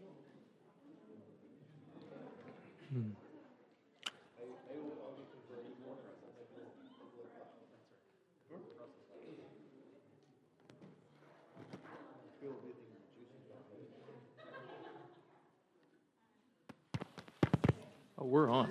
Oh, we're on.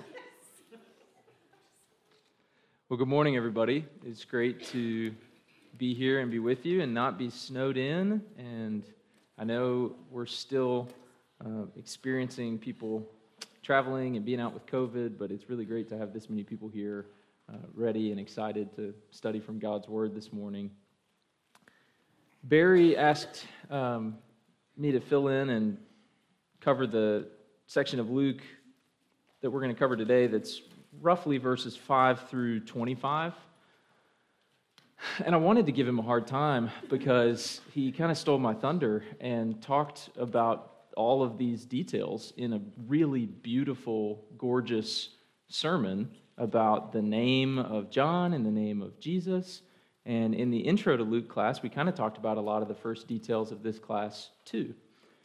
Well, good morning, everybody. It's great to be here and be with you and not be snowed in. And I know we're still experiencing people traveling and being out with COVID, but it's really great to have this many people here ready and excited to study from God's Word this morning. Barry asked me to fill in and cover the section of Luke that we're going to cover today that's roughly verses 5 through 25. And I wanted to give him a hard time because he kind of stole my thunder and talked about all of these details in a really beautiful, gorgeous sermon about the name of John and the name of Jesus. And in the intro to Luke class, we kind of talked about a lot of the first details of this class too.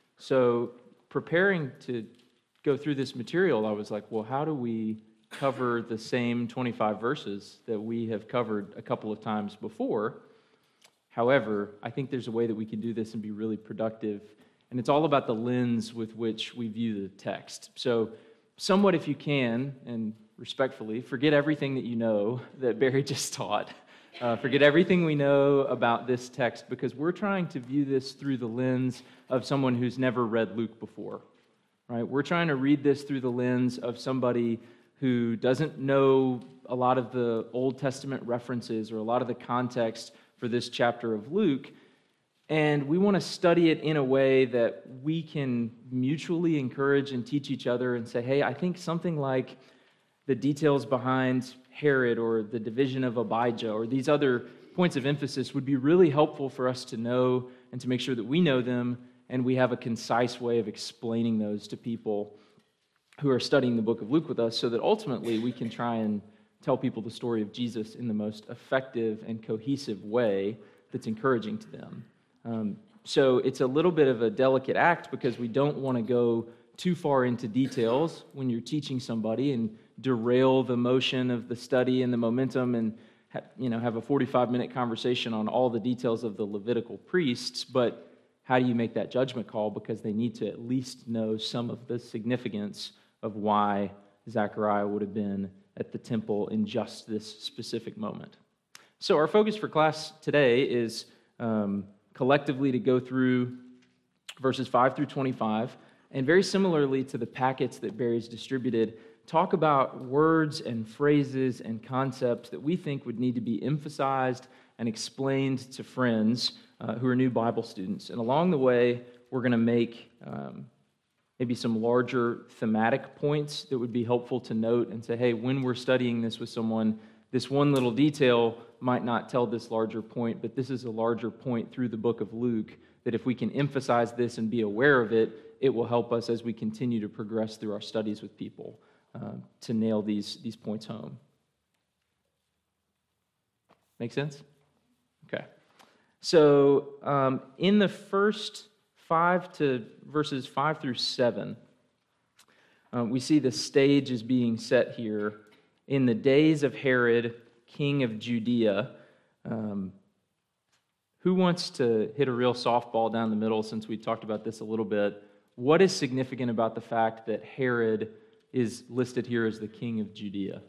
So preparing to go through this material, I was like, well, how do we cover the same 25 verses that we have covered a couple of times before? However, I think there's a way that we can do this and be really productive, and it's all about the lens with which we view the text. So somewhat, if you can, and respectfully, forget everything that you know that Barry just taught. Forget everything we know about this text, because we're trying to view this through the lens of someone who's never read Luke before. Right? We're trying to read this through the lens of somebody who doesn't know a lot of the Old Testament references or a lot of the context for this chapter of Luke, and we want to study it in a way that we can mutually encourage and teach each other and say, hey, I think something like the details behind Herod or the division of Abijah or these other points of emphasis would be really helpful for us to know and to make sure that we know them and we have a concise way of explaining those to people who are studying the book of Luke with us, so that ultimately we can try and tell people the story of Jesus in the most effective and cohesive way that's encouraging to them. So it's a little bit of a delicate act because we don't want to go too far into details when you're teaching somebody and derail the motion of the study and the momentum and have a 45-minute conversation on all the details of the Levitical priests, but how do you make that judgment call? Because they need to at least know some of the significance of why Zechariah would have been at the temple in just this specific moment. So our focus for class today is collectively to go through verses 5 through 25, and very similarly to the packets that Barry's distributed, talk about words and phrases and concepts that we think would need to be emphasized and explained to friends who are new Bible students. And along the way, we're going to make maybe some larger thematic points that would be helpful to note and say, hey, when we're studying this with someone, this one little detail might not tell this larger point, but this is a larger point through the book of Luke, that if we can emphasize this and be aware of it, it will help us as we continue to progress through our studies with people to nail these points home. Make sense? Okay. So in the first verses 5 through 7, we see the stage is being set here. In the days of Herod, king of Judea. Who wants to hit a real softball down the middle, since we talked about this a little bit? What is significant about the fact that Herod is listed here as the king of Judea?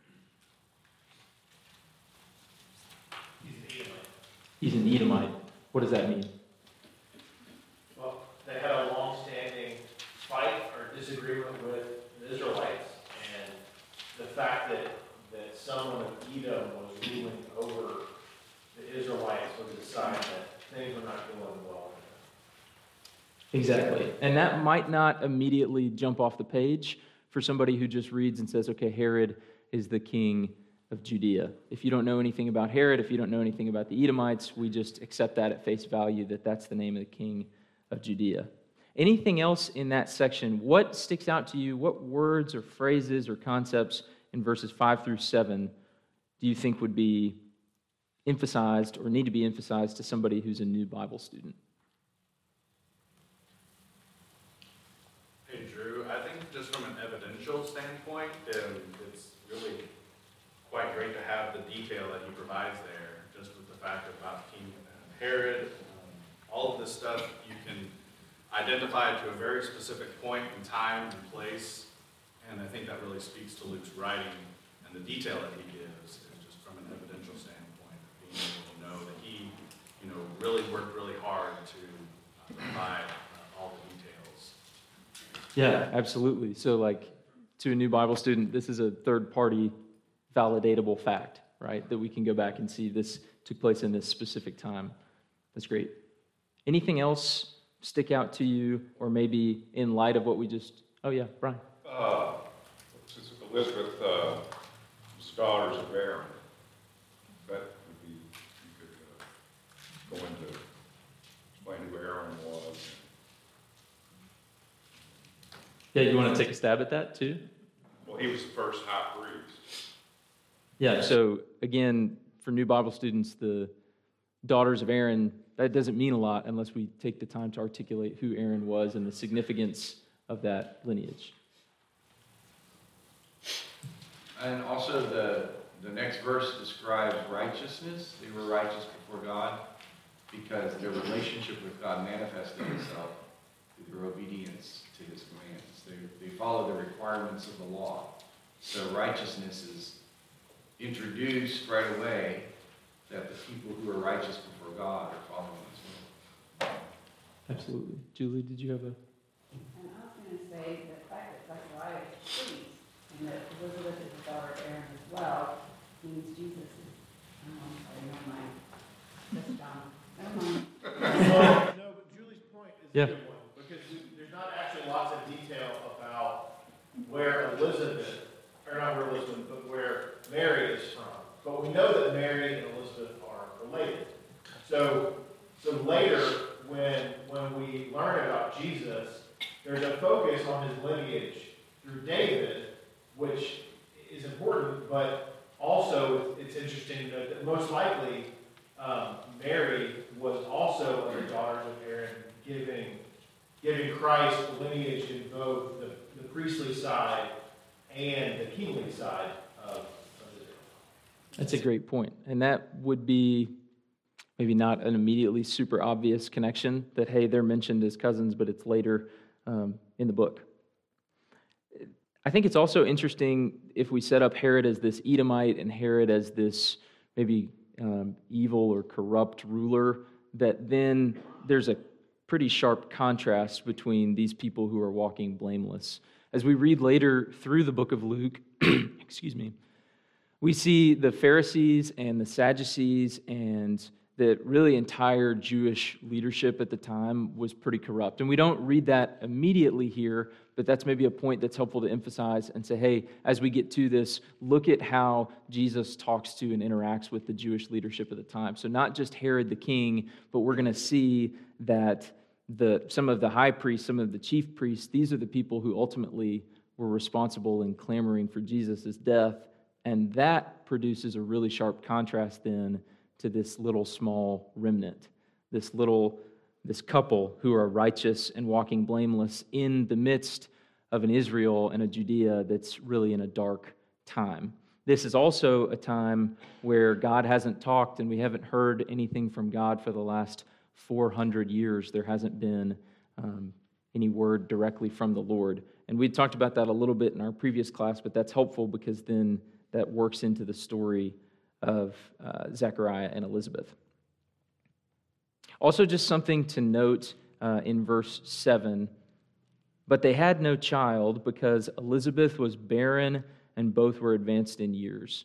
He's an Edomite. What does that mean? Well, they had a long-standing fight or disagreement with the Israelites, and the fact that someone of Edom was ruling over the Israelites was a sign that things were not going well. Exactly. And that might not immediately jump off the page for somebody who just reads and says, okay, Herod is the king of Judea. If you don't know anything about Herod, if you don't know anything about the Edomites, we just accept that at face value, that that's the name of the king of Judea. Anything else in that section? What sticks out to you? What words or phrases or concepts in verses 5 through 7 do you think would be emphasized or need to be emphasized to somebody who's a new Bible student? evidential standpoint, it's really quite great to have the detail that he provides there, just with the fact about King Herod, all of this stuff you can identify to a very specific point in time and place, and I think that really speaks to Luke's writing and the detail that he gives, is just from an evidential standpoint, being able to know that he, really worked really hard to provide all the details. Yeah, absolutely. So like to a new Bible student, this is a third-party validatable fact, right? That we can go back and see this took place in this specific time. That's great. Anything else stick out to you, or maybe in light of what we just... Oh yeah, Brian. Elizabeth, scholars of Aaron. That would be, you could go into explain who Aaron was. Yeah, you want to take a stab at that too? Well, he was the first high priest. Yeah, so again, for new Bible students, the daughters of Aaron, that doesn't mean a lot unless we take the time to articulate who Aaron was and the significance of that lineage. And also the next verse describes righteousness. They were righteous before God because their relationship with God manifested itself through their obedience to his commands. They follow the requirements of the law. So righteousness is introduced right away, that the people who are righteous before God are following his will. Absolutely. Julie, did you have a... And I was going to say the fact that Zechariah is priest and that Elizabeth is the daughter of Aaron as well means Jesus is, sorry, never mind. That's John. Never mind. No, but Julie's point is Yeah. a good one, because there's not actually lots of detail about where Elizabeth, or not where Elizabeth, but where Mary is from. But we know that Mary and Elizabeth are related. So later, when we learn about Jesus, there's a focus on his lineage through David, which is important, but also it's interesting that most likely Mary was also of the daughters of Aaron, giving Christ the lineage in both the priestly side and the kingly side of Israel. That's a great point. And that would be maybe not an immediately super obvious connection that, hey, they're mentioned as cousins, but it's later in the book. I think it's also interesting if we set up Herod as this Edomite and Herod as this maybe evil or corrupt ruler, that then there's a pretty sharp contrast between these people who are walking blameless. As we read later through the book of Luke, excuse me, we see the Pharisees and the Sadducees and the really entire Jewish leadership at the time was pretty corrupt. And we don't read that immediately here, but that's maybe a point that's helpful to emphasize and say, hey, as we get to this, look at how Jesus talks to and interacts with the Jewish leadership at the time. So not just Herod the king, but we're going to see that some of the high priests, some of the chief priests, these are the people who ultimately were responsible in clamoring for Jesus' death. And that produces a really sharp contrast then to this little small remnant, this couple who are righteous and walking blameless in the midst of an Israel and a Judea that's really in a dark time. This is also a time where God hasn't talked and we haven't heard anything from God for the last 400 years. There hasn't been any word directly from the Lord. And we talked about that a little bit in our previous class, but that's helpful because then that works into the story of Zechariah and Elizabeth. Also, just something to note in verse 7, but they had no child because Elizabeth was barren and both were advanced in years.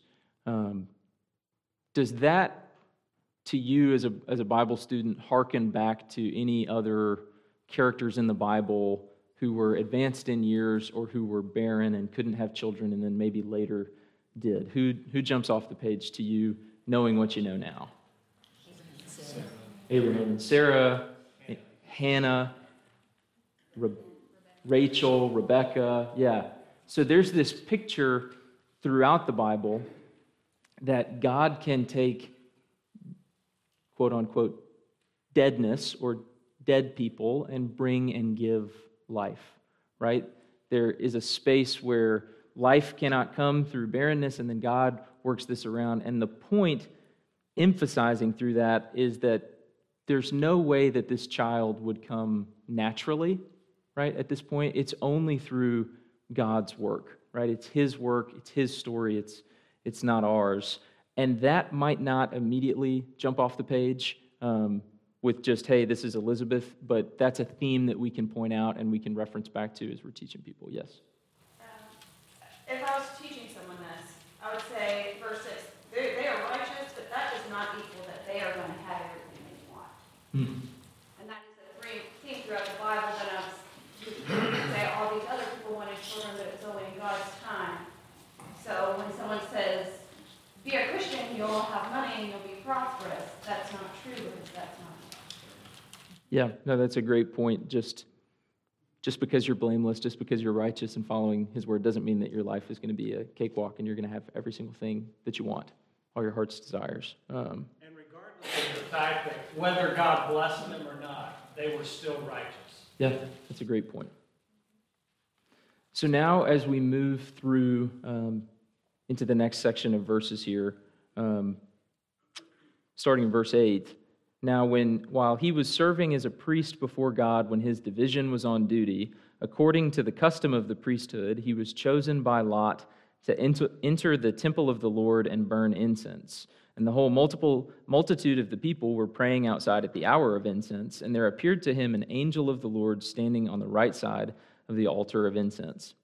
Does that, to you as a Bible student, hearken back to any other characters in the Bible who were advanced in years or who were barren and couldn't have children and then maybe later did? Who jumps off the page to you, knowing what you know now? Abraham and Sarah, Hannah, Rachel, Rebecca. Yeah. So there's this picture throughout the Bible that God can take, quote unquote, deadness or dead people and bring and give life, right? there is a space where life cannot come through barrenness, and then God works this around. And the point emphasizing through that is that there's no way that this child would come naturally, right? At this point, it's only through God's work, right? It's His work, it's His story, it's not ours. And that might not immediately jump off the page with just, hey, this is Elizabeth, but that's a theme that we can point out and we can reference back to as we're teaching people. Yes? If I was teaching someone this, I would say, verse 6, they are righteous, but that does not equal that they are going to have everything they want. And that is a theme throughout the Bible that I was say all these other people wanted children, but it's only in God's time. So when someone says, be a Christian, you'll have money and you'll be prosperous, that's not true because that's not God. Yeah, no, that's a great point. Just because you're blameless, just because you're righteous and following His word doesn't mean that your life is going to be a cakewalk and you're going to have every single thing that you want, all your heart's desires. And regardless of the fact that whether God blessed them or not, they were still righteous. Yeah, that's a great point. So now as we move through into the next section of verses here, starting in verse 8, now while he was serving as a priest before God when his division was on duty, according to the custom of the priesthood, he was chosen by Lot to enter the temple of the Lord and burn incense. And the whole multitude of the people were praying outside at the hour of incense, and there appeared to him an angel of the Lord standing on the right side of the altar of incense.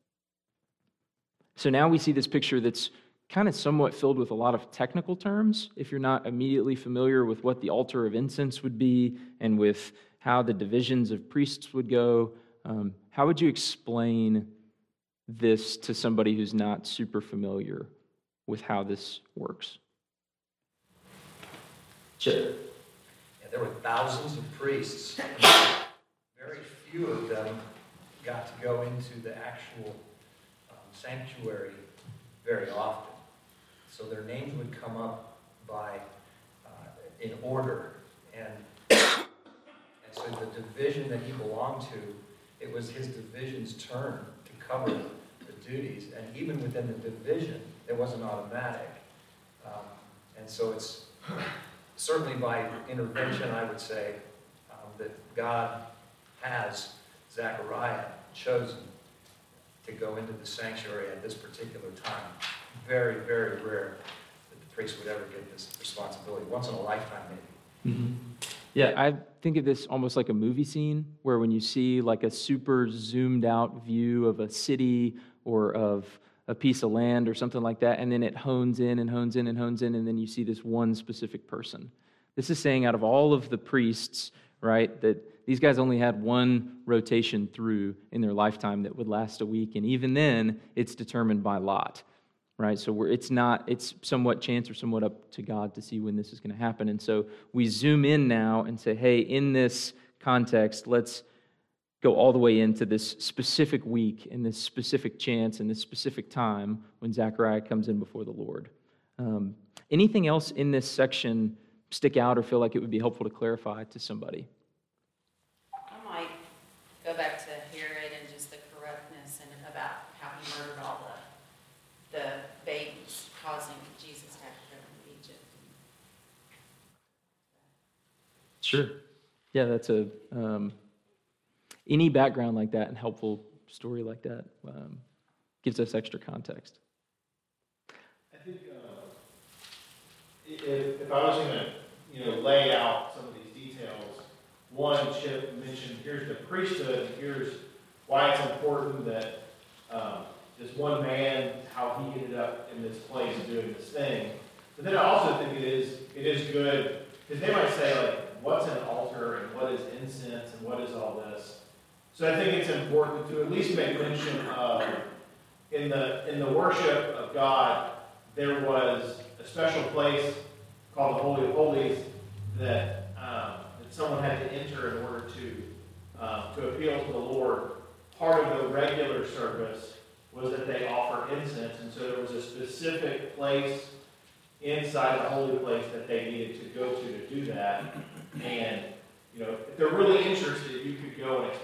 So now we see this picture that's kind of somewhat filled with a lot of technical terms. If you're not immediately familiar with what the altar of incense would be and with how the divisions of priests would go, how would you explain this to somebody who's not super familiar with how this works? Sure. Yeah, there were thousands of priests. Very few of them got to go into the actual sanctuary very often. So their names would come up by in order, and so the division that he belonged to, it was his division's turn to cover the duties, and even within the division, it wasn't automatic, and so it's certainly by intervention, I would say, that God has Zechariah chosen to go into the sanctuary at this particular time. Very, very rare that the priest would ever get this responsibility. Once in a lifetime, maybe. Mm-hmm. Yeah, I think of this almost like a movie scene where when you see like a super zoomed out view of a city or of a piece of land or something like that, and then it hones in and hones in and hones in, and then you see this one specific person. This is saying out of all of the priests, right, that these guys only had one rotation through in their lifetime that would last a week, and even then, it's determined by lot, right? So it's somewhat chance or somewhat up to God to see when this is going to happen. And so we zoom in now and say, hey, in this context, let's go all the way into this specific week, in this specific chance, in this specific time when Zechariah comes in before the Lord. Anything else in this section stick out or feel like it would be helpful to clarify to somebody? I might go back to Herod and just the corruptness and about how he murdered all the babies, causing Jesus to have to go into Egypt. Sure. Yeah, that's any background like that and helpful story like that gives us extra context. I think if I was going to, lay out some of these details, one, Chip mentioned here's the priesthood, here's why it's important that this one man, how he ended up in this place doing this thing. But then I also think it is good, because they might say, like, what's an altar and what is incense and what is all this? So I think it's important to at least make mention of, in the worship of God, there was a special place called the Holy of Holies that someone had to enter in order to appeal to the Lord. Part of the regular service was that they offer incense, and so there was a specific place inside the holy place that they needed to go to do that. And if they're really interested, you could go and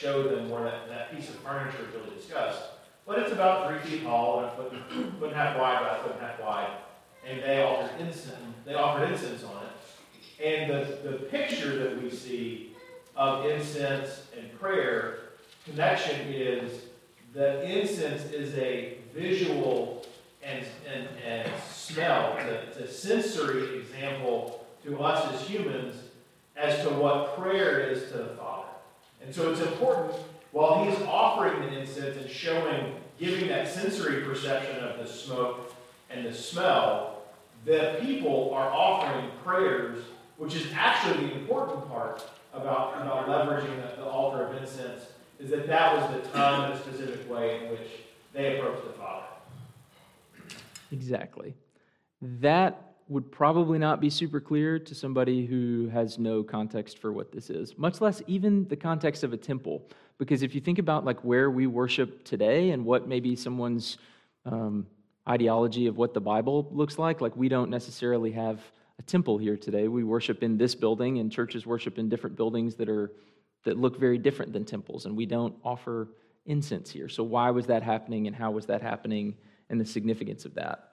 show them where that piece of furniture is really discussed. But it's about 3 feet tall and a foot and a half wide by a foot and a half wide. And they offered incense on it. And the picture that we see of incense and prayer connection is that incense is a visual and smell, it's a sensory example to us as humans as to what prayer is to the Father. And so it's important, while he's offering the incense and giving that sensory perception of the smoke and the smell, the people are offering prayers, which is actually the important part about leveraging the altar of incense, is that was the time and the specific way in which they approached the Father. Exactly. That would probably not be super clear to somebody who has no context for what this is, much less even the context of a temple. Because if you think about like where we worship today and what maybe someone's ideology of what the Bible looks like we don't necessarily have a temple here today. We worship in this building, and churches worship in different buildings that look very different than temples, and we don't offer incense here. So why was that happening, and how was that happening, and the significance of that?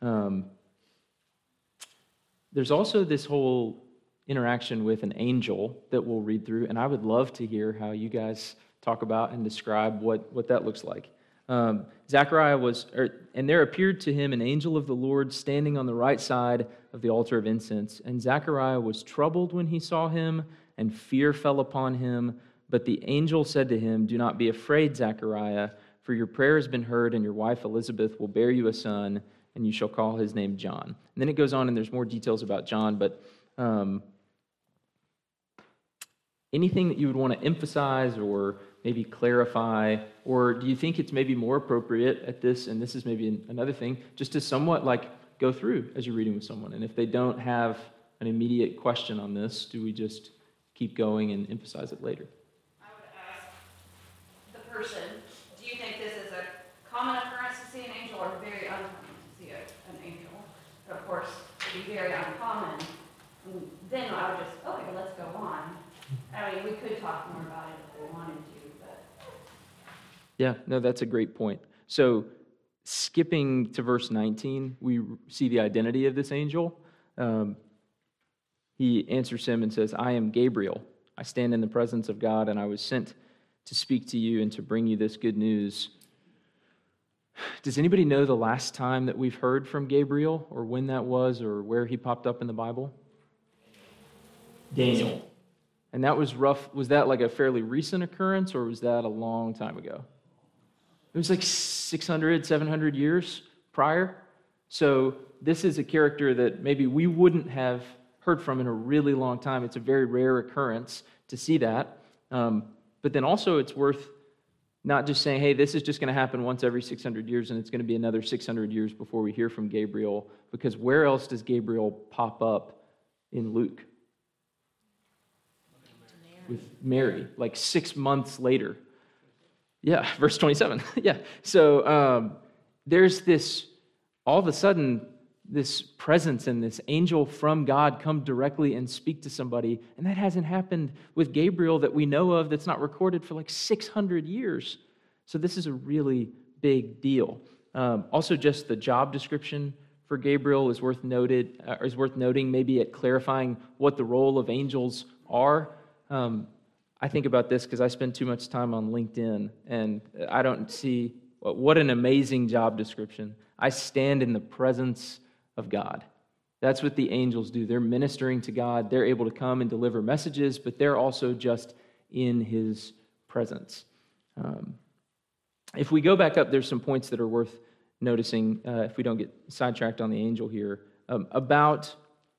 There's also this whole interaction with an angel that we'll read through, and I would love to hear how you guys talk about and describe what that looks like. Zechariah and there appeared to him an angel of the Lord standing on the right side of the altar of incense. And Zechariah was troubled when he saw him, and fear fell upon him. But the angel said to him, "Do not be afraid, Zechariah, for your prayer has been heard, and your wife Elizabeth will bear you a son, and you shall call his name John." And then it goes on, and there's more details about John, but anything that you would want to emphasize or maybe clarify, or do you think it's maybe more appropriate at this, and this is maybe another thing, just to somewhat go through as you're reading with someone, and if they don't have an immediate question on this, do we just keep going and emphasize it later? I would ask the person, do you think this is a common occurrence to see an angel or very uncommon to see an angel? Of course, it'd be very uncommon. Then I would just, okay, let's go on. I mean, we could talk more about it if we wanted to, but... Yeah, no, that's a great point. So skipping to verse 19, we see the identity of this angel. He answers him and says, "I am Gabriel. I stand in the presence of God, and I was sent to speak to you and to bring you this good news." Does anybody know the last time that we've heard from Gabriel, or when that was, or where he popped up in the Bible? Daniel. And that was rough. Was that a fairly recent occurrence, or was that a long time ago? It was 600, 700 years prior. So this is a character that maybe we wouldn't have heard from in a really long time. It's a very rare occurrence to see that. But then also it's worth not just saying, hey, this is just going to happen once every 600 years, and it's going to be another 600 years before we hear from Gabriel, because where else does Gabriel pop up in Luke? With Mary, 6 months later. Yeah, verse 27. Yeah. So there's this, all of a sudden, this presence and this angel from God come directly and speak to somebody, and that hasn't happened with Gabriel that we know of, that's not recorded for 600 years. So this is a really big deal. Also, just the job description for Gabriel is worth noting, maybe at clarifying what the role of angels are. I think about this because I spend too much time on LinkedIn, and I don't see what an amazing job description. I stand in the presence of God. That's what the angels do. They're ministering to God. They're able to come and deliver messages, but they're also just in his presence. If we go back up, there's some points that are worth noticing, if we don't get sidetracked on the angel here, about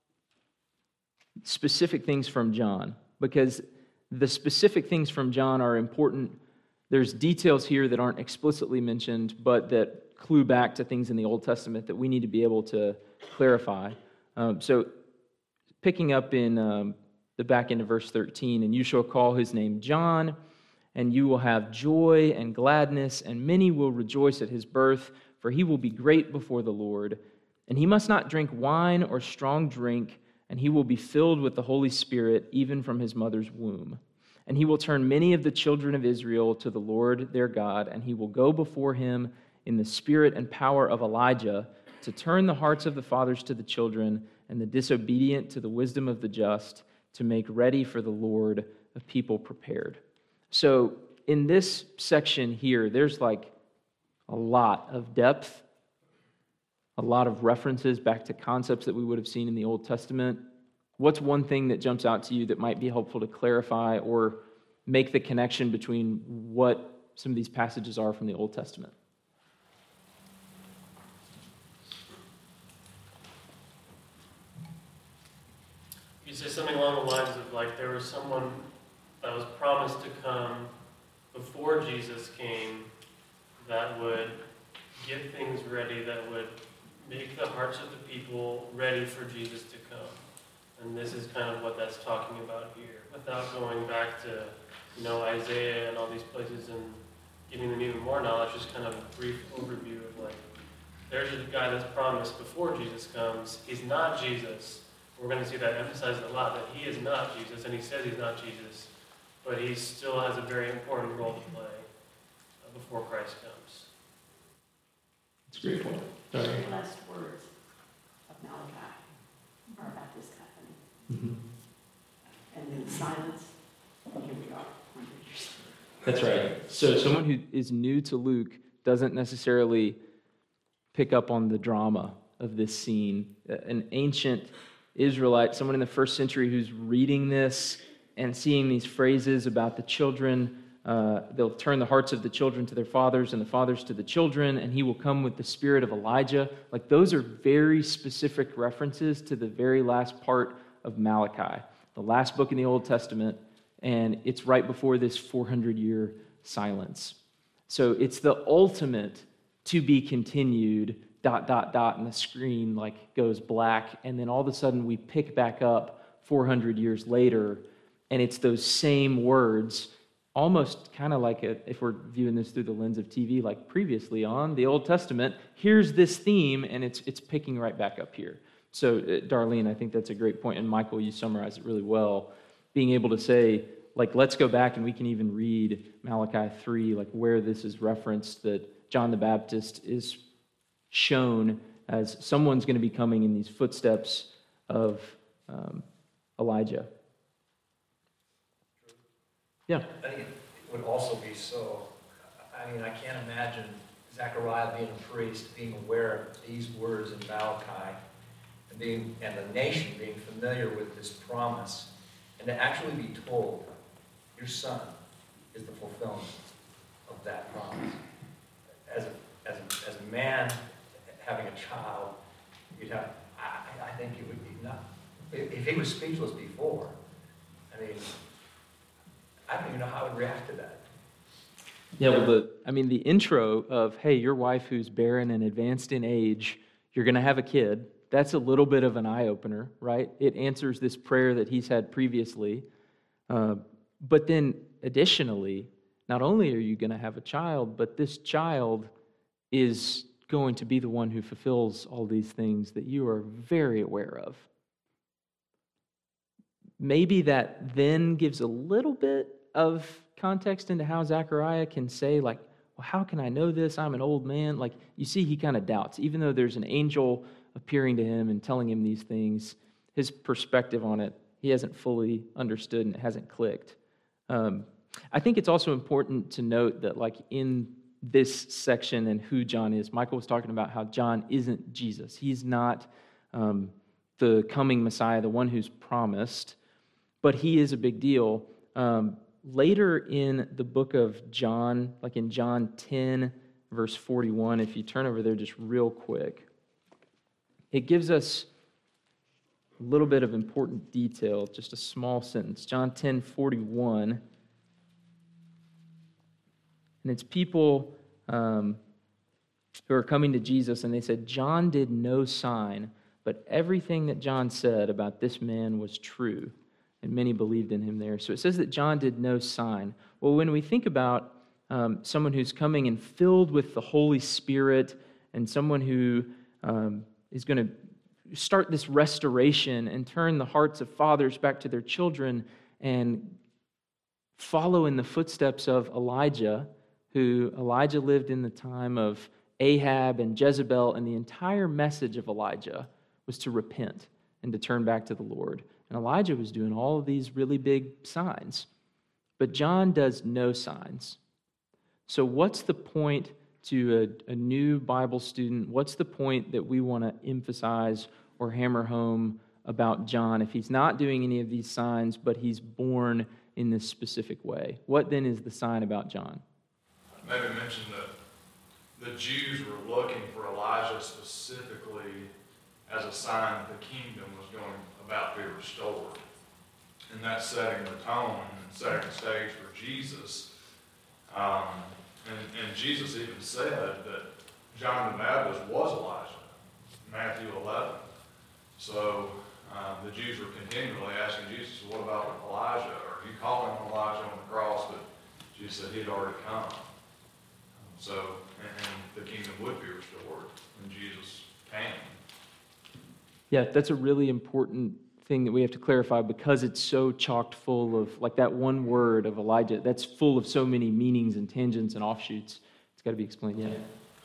specific things from John, because the specific things from John are important. There's details here that aren't explicitly mentioned, but that clue back to things in the Old Testament that we need to be able to clarify. So picking up in the back end of verse 13, "And you shall call his name John, and you will have joy and gladness, and many will rejoice at his birth, for he will be great before the Lord. And he must not drink wine or strong drink, and he will be filled with the Holy Spirit even from his mother's womb. And he will turn many of the children of Israel to the Lord their God, and he will go before him in the spirit and power of Elijah to turn the hearts of the fathers to the children and the disobedient to the wisdom of the just, to make ready for the Lord a people prepared. So in this section here, there's like a lot of depth, a lot of references back to concepts that we would have seen in the Old Testament. What's one thing that jumps out to you that might be helpful to clarify or make the connection between what some of these passages are from the Old Testament? You say something along the lines of like there was someone that was promised to come before Jesus came that would get things ready, that would make the hearts of the people ready for Jesus to come. And this is kind of what that's talking about here, without going back to, Isaiah and all these places and giving them even more knowledge, just kind of a brief overview of like, there's a guy that's promised before Jesus comes. He's not Jesus. We're going to see that emphasized a lot, that he is not Jesus, and he says he's not Jesus, but he still has a very important role to play before Christ comes. That's a great point. The very last words of Malachi are about this happening. And then silence, and here we are, 100 years. That's right. So someone who is new to Luke doesn't necessarily pick up on the drama of this scene. An ancient Israelite, someone in the first century who's reading this and seeing these phrases about the children, they'll turn the hearts of the children to their fathers and the fathers to the children, and he will come with the spirit of Elijah. Like, those are very specific references to the very last part of Malachi, the last book in the Old Testament, and it's right before this 400-year silence. So it's the ultimate to be continued ... and the screen like goes black, and then all of a sudden we pick back up 400 years later, and it's those same words, almost kind of like if we're viewing this through the lens of TV, like previously on the Old Testament, here's this theme, and it's picking right back up here. So, Darlene, I think that's a great point, and Michael, you summarized it really well, being able to say, like, let's go back and we can even read Malachi 3, like where this is referenced, that John the Baptist is shown as someone's going to be coming in these footsteps of Elijah. Yeah. I think it would also be so, I can't imagine Zechariah being a priest, being aware of these words in Malachi, and the nation being familiar with this promise, and to actually be told, your son is the fulfillment of that promise. As a man having a child, I think it would be not. If he was speechless before, I don't even know how I would react to that. Yeah, well, the intro of, hey, your wife who's barren and advanced in age, you're going to have a kid, that's a little bit of an eye-opener, right? It answers this prayer that he's had previously. But then, additionally, not only are you going to have a child, but this child is going to be the one who fulfills all these things that you are very aware of. Maybe that then gives a little bit of context into how Zechariah can say, like, well, how can I know this? I'm an old man. Like, you see, he kind of doubts. Even though there's an angel appearing to him and telling him these things, his perspective on it, he hasn't fully understood and it hasn't clicked. I think it's also important to note that, like, in this section and who John is, Michael was talking about how John isn't Jesus. He's not the coming Messiah, the one who's promised, but he is a big deal. Later in the book of John, like in John 10, verse 41, if you turn over there just real quick, it gives us a little bit of important detail, just a small sentence. John 10, 41. And it's people who are coming to Jesus, and they said, John did no sign, but everything that John said about this man was true. And many believed in him there. So it says that John did no sign. Well, when we think about someone who's coming and filled with the Holy Spirit, and someone who is going to start this restoration and turn the hearts of fathers back to their children and follow in the footsteps of Elijah, who Elijah lived in the time of Ahab and Jezebel, and the entire message of Elijah was to repent and to turn back to the Lord. And Elijah was doing all of these really big signs. But John does no signs. So what's the point to a new Bible student? What's the point that we want to emphasize or hammer home about John if he's not doing any of these signs, but he's born in this specific way? What then is the sign about John? Maybe mention that the Jews were looking for Elijah specifically as a sign that the kingdom was about to be restored. And that's setting the tone and setting the stage for Jesus. And Jesus even said that John the Baptist was Elijah, Matthew 11. So the Jews were continually asking Jesus, what about Elijah? Or you call him Elijah on the cross, but Jesus said he'd already come. So, and the kingdom would be restored when Jesus came. Yeah, that's a really important thing that we have to clarify because it's so chocked full of, like that one word of Elijah, that's full of so many meanings and tangents and offshoots. It's got to be explained, yeah.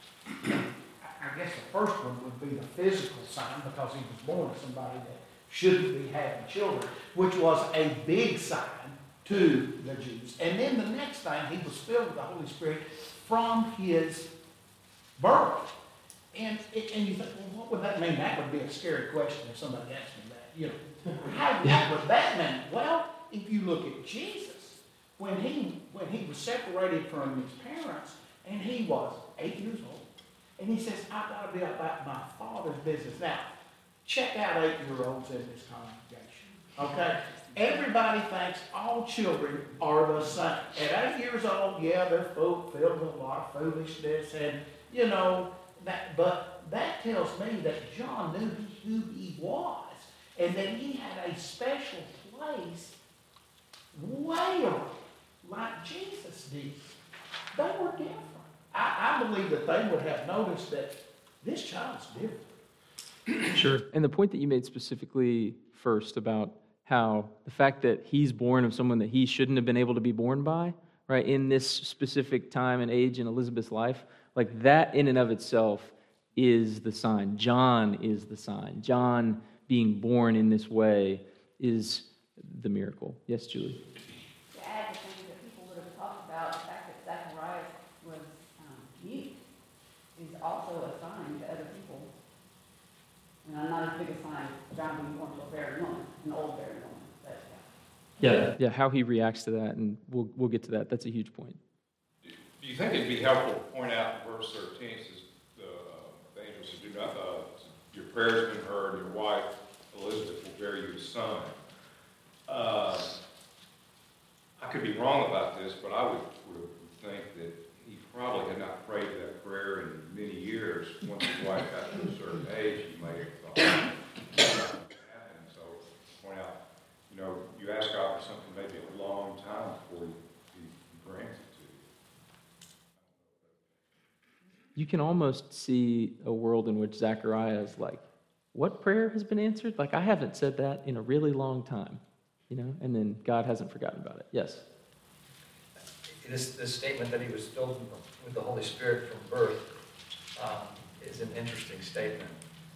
I guess the first one would be the physical sign because he was born to somebody that shouldn't be having children, which was a big sign to the Jews. And then the next thing, he was filled with the Holy Spirit from his birth. And you think, well, what would that mean? That would be a scary question if somebody asked me that. You know, what would that mean? Well, if you look at Jesus, when he was separated from his parents, and he was 8 years old, and he says, I've got to be about my Father's business. Now, check out 8-year-olds in this congregation, okay? Everybody thinks all children are the same. At 8 years old, yeah, they're filled with a lot of foolishness, and, you know, but that tells me that John knew who he was, and that he had a special place way around, like Jesus did. They were different. I believe that they would have noticed that this child's different. Sure. And the point that you made specifically first about how the fact that he's born of someone that he shouldn't have been able to be born by, right, in this specific time and age in Elizabeth's life, like that in and of itself is the sign. John is the sign. John being born in this way is the miracle. Yes, Julie? To add to things that people would have talked about, the fact that Zacharias was mute is also a sign to other people. And not as big a sign as John being born to a barren woman, an old barren woman. But Yeah, how he reacts to that, and we'll get to that. That's a huge point. Do you think it'd be helpful to point out in verse 13, it says, the angel said, do not, your prayer's been heard, your wife Elizabeth will bear you a son. I could be wrong about this, but I would think that he probably had not prayed that prayer in many years. Once his wife got to a certain age, he may have thought that happened. So point out, you know, you ask God for something maybe a long time before he grants it to you. You can almost see a world in which Zechariah is like, what prayer has been answered? Like, I haven't said that in a really long time, you know, and then God hasn't forgotten about it. Yes? This statement that he was filled with the Holy Spirit from birth is an interesting statement.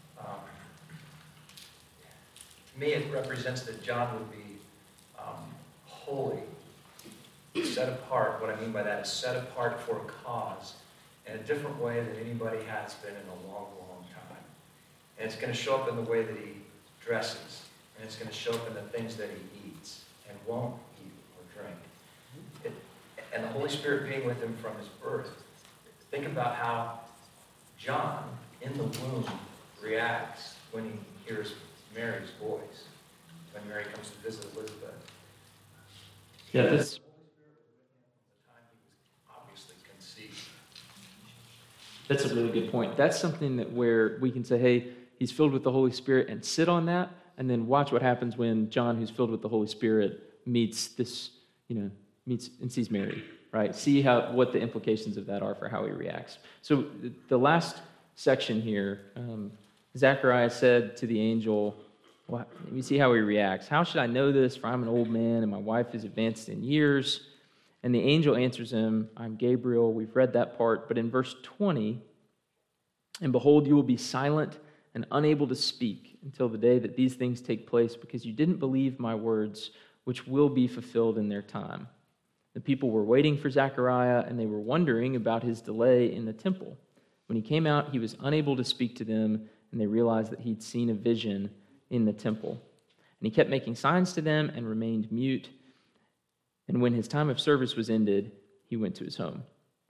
To me, it represents that John would be holy, set apart. What I mean by that is set apart for a cause in a different way than anybody has been in a long, long time. And it's going to show up in the way that he dresses, and it's going to show up in the things that he eats and won't eat or drink. And the Holy Spirit being with him from his birth. Think about how John, in the womb, reacts when he hears Mary's voice, when Mary comes to visit Elizabeth. Yeah, The Holy this. Spirit was with him from the time he was obviously conceived. That's a really good point. That's something that where we can say, hey, he's filled with the Holy Spirit and sit on that, and then watch what happens when John, who's filled with the Holy Spirit, meets this, meets and sees Mary, right? See what the implications of that are for how he reacts. So the last section here, Zechariah said to the angel, well, let me see how he reacts. How should I know this? For I'm an old man, and my wife is advanced in years. And the angel answers him, I'm Gabriel. We've read that part. But in verse 20, and behold, you will be silent and unable to speak until the day that these things take place, because you didn't believe my words, which will be fulfilled in their time. The people were waiting for Zechariah, and they were wondering about his delay in the temple. When he came out, he was unable to speak to them, and they realized that he'd seen a vision in the temple. And he kept making signs to them and remained mute. And when his time of service was ended, he went to his home.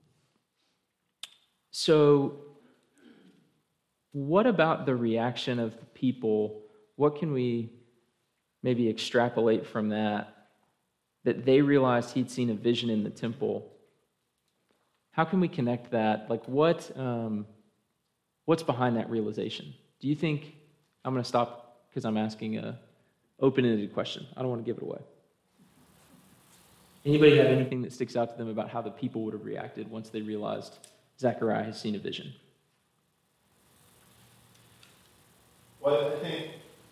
So, what about the reaction of the people? What can we maybe extrapolate from that they realized he'd seen a vision in the temple? How can we connect that? Like, what's behind that realization? Do you think, I'm going to stop because I'm asking an open-ended question. I don't want to give it away. Anybody have anything that sticks out to them about how the people would have reacted once they realized Zechariah has seen a vision? Well, I think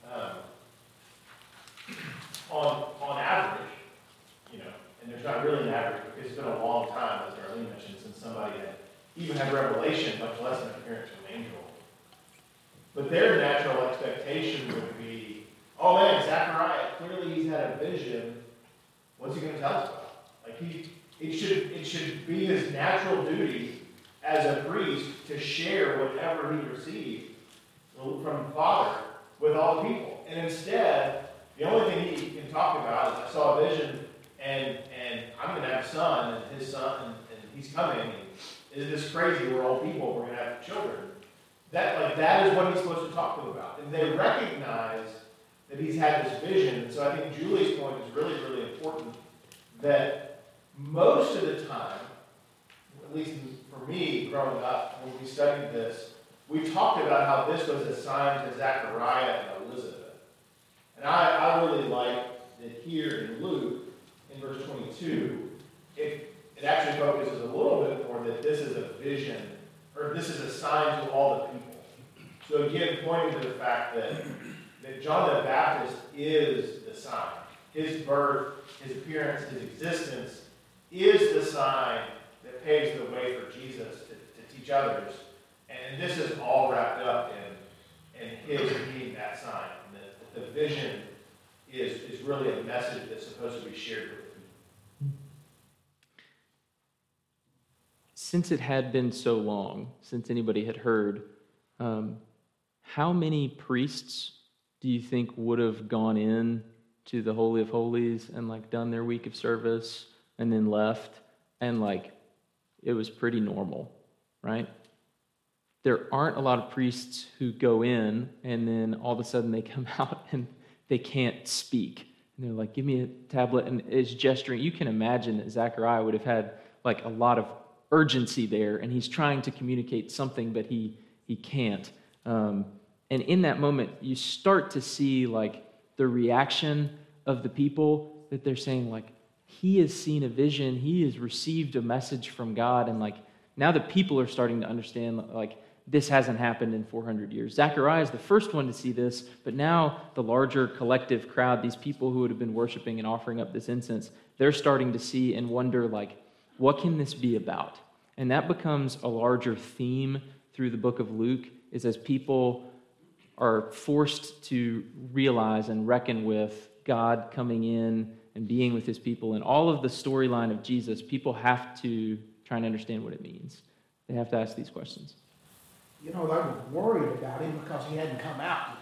on average, and there's not really an average because it's been a long time, as Darlene mentioned, since somebody had even had revelation, much less an appearance from an angel. But their natural expectation would be, oh man, Zechariah, clearly he's had a vision. What's he going to tell us about? Like it should be his natural duty as a priest to share whatever he received from the Father with all the people. And instead, the only thing he can talk about is I saw a vision and I'm going to have a son and his son and he's coming. And is this crazy? We're old people. We're going to have children. That is what he's supposed to talk to them about. And they recognize that he's had this vision. And so I think Julie's point is really, really important, that most of the time, at least for me growing up, when we studied this, we talked about how this was assigned to Zechariah and Elizabeth. And I really like that here in Luke, in verse 22, it actually focuses a little bit more that this is a vision, or this is assigned to all the people. So again, pointing to the fact that John the Baptist is the sign. His birth, his appearance, his existence is the sign that paves the way for Jesus to teach others. And this is all wrapped up in his being that sign. And the vision is really a message that's supposed to be shared with people. Since it had been so long, since anybody had heard, how many priests do you think would have gone in to the Holy of Holies and done their week of service and then left, and it was pretty normal, right? There aren't a lot of priests who go in and then all of a sudden they come out and they can't speak. And they're like, give me a tablet, and is gesturing. You can imagine that Zechariah would have had a lot of urgency there, and he's trying to communicate something, but he can't. And in that moment, you start to see the reaction of the people, that they're saying he has seen a vision, he has received a message from God, and now the people are starting to understand this hasn't happened in 400 years. Zechariah is the first one to see this, but now the larger collective crowd, these people who would have been worshiping and offering up this incense, they're starting to see and wonder what can this be about? And that becomes a larger theme through the book of Luke, is as people are forced to realize and reckon with God coming in and being with his people, and all of the storyline of Jesus, people have to try and understand what it means. They have to ask these questions. They were worried about him because he hadn't come out.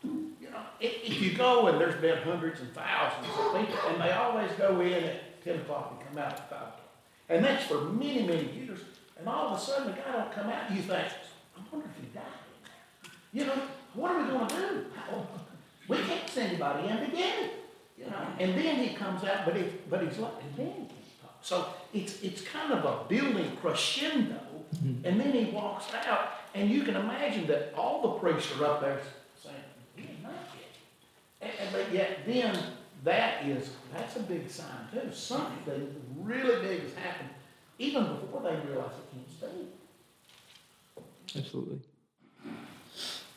If you go and there's been hundreds and thousands of people, and they always go in at 10 o'clock and come out at 5 o'clock. And that's for many, many years. And all of a sudden, the guy don't come out, and you think, I wonder if he died. What are we going to do? We can't send anybody in to get him. And then he comes out, but he's like, and then he can't talk. So it's kind of a building crescendo, and then he walks out, and you can imagine that all the priests are up there saying, he ain't not yet. But yet then that's a big sign too. Something really big has happened even before they realize it can't stay. Absolutely. And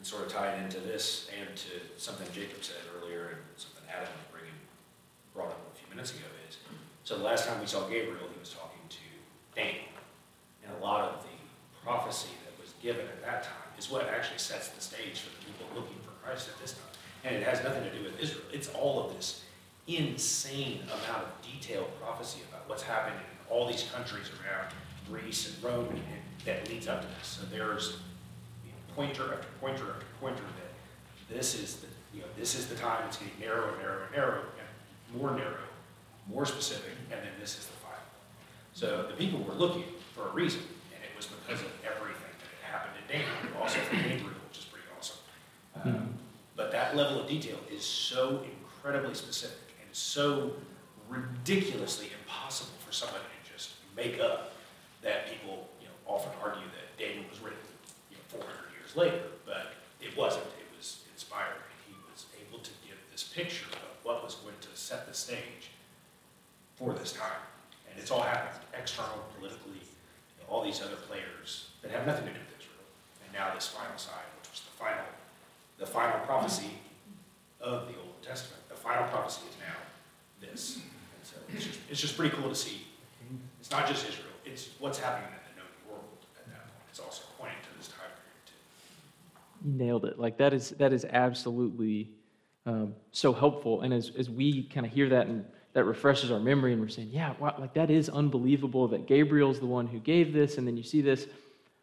sort of tie it into this and to something Jacob said earlier and something Adam was brought up a few minutes ago is, so the last time we saw Gabriel, he was talking to Daniel. And a lot of the prophecy that was given at that time is what actually sets the stage for the people looking for Christ at this time. And it has nothing to do with Israel. It's all of this insane amount of detailed prophecy about what's happening in all these countries around Greece and Rome that leads up to this. So there's pointer after pointer after pointer that this is the time it's getting narrow and narrow and narrow and more specific, and then this is the final. So the people were looking for a reason, and it was because of everything that had happened in Daniel, also from Gabriel, which is pretty awesome. But that level of detail is so incredibly specific and so ridiculously impossible for somebody to just make up that people often argue that Daniel was written 400 years later, but it wasn't. It was inspired. He was able to give this picture of what was going to set the stage for this time. And it's all happened external, politically, all these other players that have nothing to do with Israel. And now this final side, which was the final prophecy of the Old Testament. The final prophecy is now this. And so it's just pretty cool to see. It's not just Israel. It's what's happening in the known world at that point. It's also pointing to this time period too. You nailed it. Like that is absolutely so helpful. And as we kind of hear that, and that refreshes our memory, and we're saying, yeah, wow, like that is unbelievable that Gabriel's the one who gave this, and then you see this.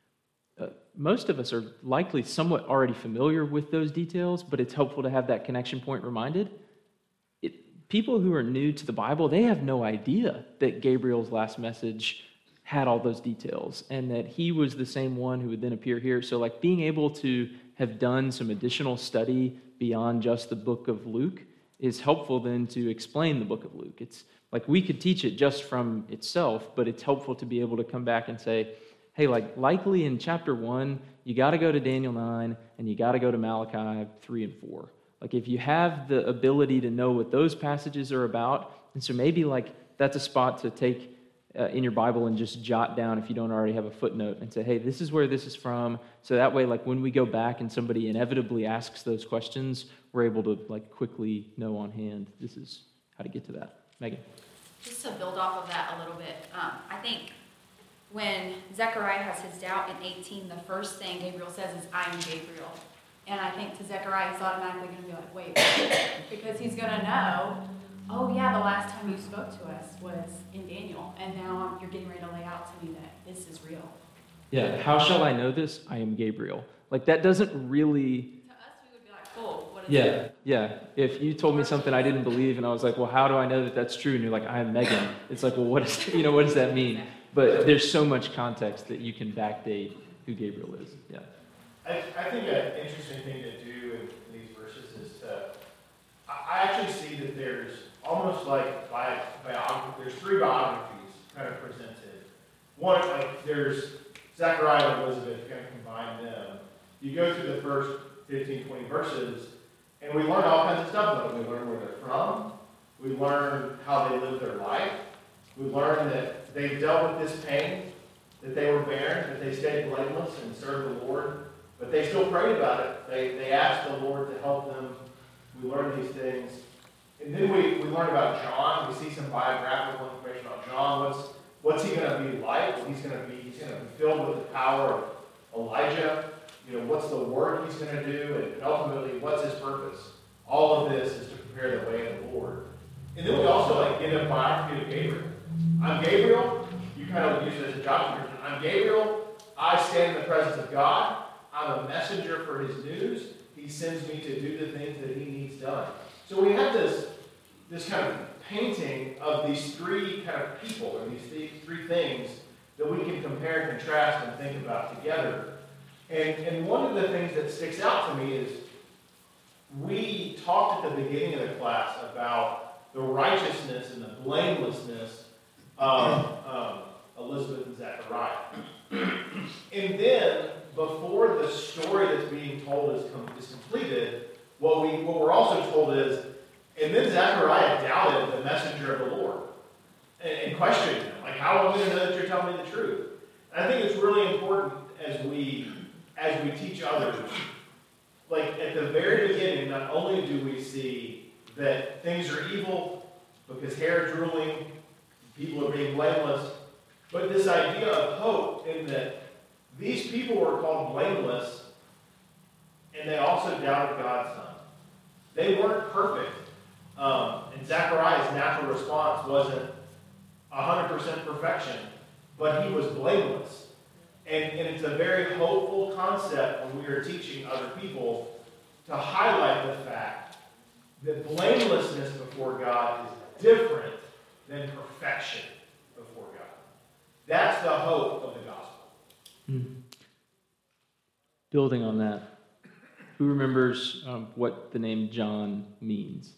Most of us are likely somewhat already familiar with those details, but it's helpful to have that connection point reminded. People who are new to the Bible, they have no idea that Gabriel's last message had all those details and that he was the same one who would then appear here. So like being able to have done some additional study beyond just the book of Luke is helpful then to explain the book of Luke. It's like we could teach it just from itself, but it's helpful to be able to come back and say, hey, like likely in chapter 1, you got to go to Daniel 9 and you got to go to Malachi 3 and 4. Like if you have the ability to know what those passages are about, and so maybe like that's a spot to take in your Bible and just jot down if you don't already have a footnote and say, hey, this is where this is from. So that way, like when we go back and somebody inevitably asks those questions, we're able to like quickly know on hand, this is how to get to that. Megan? Just to build off of that a little bit, I think when Zechariah has his doubt in 18, the first thing Gabriel says is, I am Gabriel. And I think to Zechariah, he's automatically going to be like, wait, because he's going to know, oh yeah, the last time you spoke to us was in Daniel, and now you're getting ready to lay out to me that this is real. Yeah, how shall I know this? I am Gabriel. Like that doesn't really... To us, we would be like, cool, what is Yeah, yeah. If you told me something I didn't believe and I was like, well, how do I know that that's true? And you're like, I am Megan. It's like, well, what does that mean? But there's so much context that you can backdate who Gabriel is. Yeah. I think an interesting thing to do in these verses is I actually see that there's almost like there's 3 biographies kind of presented. One, like there's Zechariah and Elizabeth, kind of combine them. You go through the first 15, 20 verses, and we learn all kinds of stuff about them. We learn where they're from. We learn how they live their life. We learn that they dealt with this pain that they were bearing, that they stayed blameless and served the Lord. But they still prayed about it. They asked the Lord to help them. We learn these things. And then we learn about John. We see some biographical information about John. What's he going to be like? He's going to be filled with the power of Elijah. What's the work he's going to do? And ultimately, what's his purpose? All of this is to prepare the way of the Lord. And then we also get a biography of Gabriel. I'm Gabriel. You kind of use it as a job description. I'm Gabriel. I stand in the presence of God. I'm a messenger for his news. He sends me to do the things that he needs done. So we have this kind of painting of these 3 kind of people, or these 3 things that we can compare and contrast and think about together. And one of the things that sticks out to me is we talked at the beginning of the class about the righteousness and the blamelessness of Elizabeth and Zechariah. And then, before the story that's being told is completed, what we're also told is, and then Zechariah doubted the messenger of the Lord and questioned him, like, how am I going to know that you're telling me the truth? And I think it's really important as we teach others like at the very beginning, not only do we see that things are evil because Herod's ruling, people are being blameless, but this idea of hope in that these people were called blameless and they also doubted God's Son. They weren't perfect. And Zechariah's natural response wasn't 100% perfection, but he was blameless. And it's a very hopeful concept when we are teaching other people to highlight the fact that blamelessness before God is different than perfection before God. That's the hope of the gospel. Building on that, who remembers what the name John means?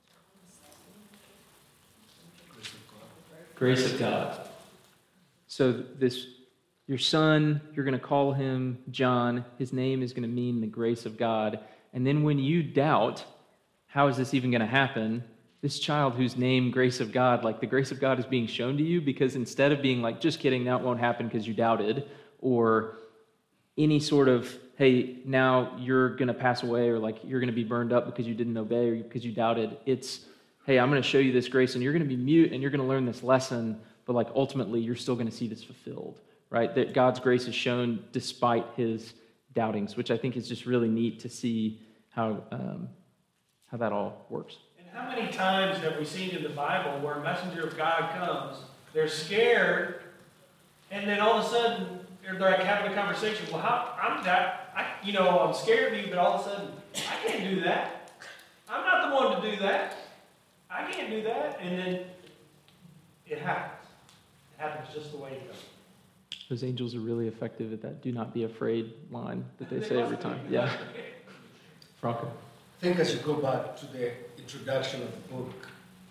Grace of God. So your son, you're going to call him John. His name is going to mean the grace of God. And then when you doubt, how is this even going to happen? This child whose name, grace of God, like the grace of God is being shown to you, because instead of being like, just kidding, that won't happen because you doubted, or any sort of, hey, now you're going to pass away, or like you're going to be burned up because you didn't obey or because you doubted. It's, hey, I'm going to show you this grace and you're going to be mute and you're going to learn this lesson, but like ultimately you're still going to see this fulfilled, right? That God's grace is shown despite his doubtings, which I think is just really neat to see how that all works. And how many times have we seen in the Bible where a messenger of God comes, they're scared, and then all of a sudden they're like having a conversation. Well, I'm scared of you, but all of a sudden I can't do that. I'm not the one to do that. I can't do that. And then it happens. It happens just the way it goes. Those angels are really effective at that do not be afraid line that they say every time. Yeah. Franco. I think as you go back to the introduction of the book,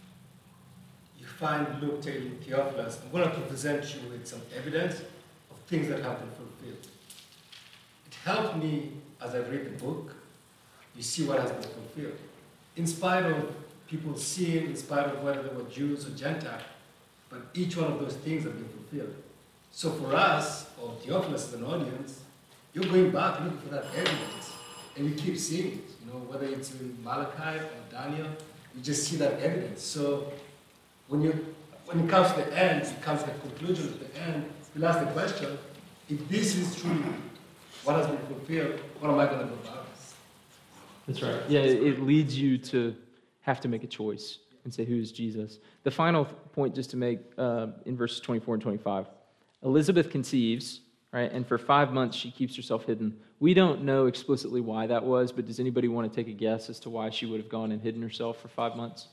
you find Luke telling Theophilus, I'm going to present you with some evidence of things that have been fulfilled. It helped me as I read the book, you see what has been fulfilled. In spite of people seeing, in spite of whether they were Jews or Gentiles, but each one of those things have been fulfilled. So for us, or Theophilus as an audience, you're going back looking for that evidence, and you keep seeing it. Whether it's in Malachi or Daniel, you just see that evidence. So when it comes to the end, it comes to the conclusion at the end, you'll ask the question, if this is truly what has been fulfilled, what am I going to do about it? That's right. Yeah, it leads you to have to make a choice and say, who is Jesus? The final point just to make in verses 24 and 25. Elizabeth conceives, right, and for 5 months she keeps herself hidden. We don't know explicitly why that was, but does anybody want to take a guess as to why she would have gone and hidden herself for 5 months?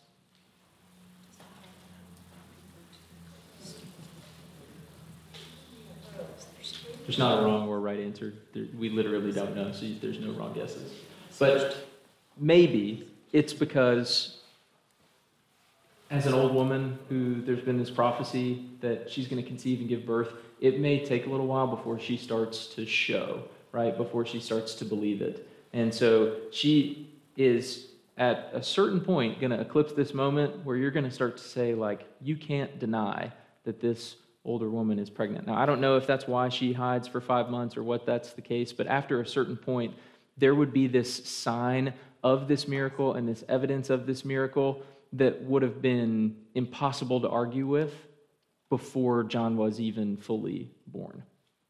There's not a wrong or right answer. We literally don't know, so there's no wrong guesses. But maybe it's because as an old woman who there's been this prophecy that she's going to conceive and give birth, it may take a little while before she starts to show, right? Before she starts to believe it. And so she is at a certain point going to eclipse this moment where you're going to start to say, like, you can't deny that this older woman is pregnant. Now, I don't know if that's why she hides for 5 months or what that's the case, but after a certain point, there would be this sign of this miracle and this evidence of this miracle that would have been impossible to argue with before John was even fully born.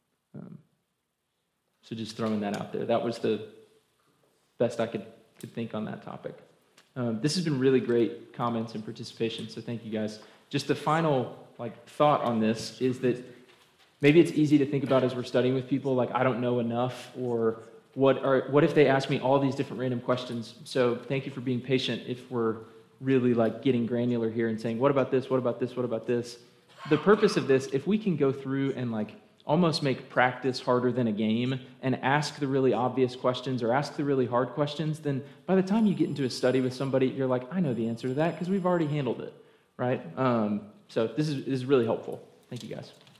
So just throwing that out there. That was the best I could think on that topic. This has been really great comments and participation, so thank you guys. Just the final thought on this is that maybe it's easy to think about as we're studying with people, like, I don't know enough, or what if they ask me all these different random questions? So thank you for being patient if we're really getting granular here and saying, what about this, what about this, what about this? The purpose of this, if we can go through and almost make practice harder than a game and ask the really obvious questions or ask the really hard questions, then by the time you get into a study with somebody, you're like, I know the answer to that because we've already handled it, right? So this is really helpful. Thank you, guys.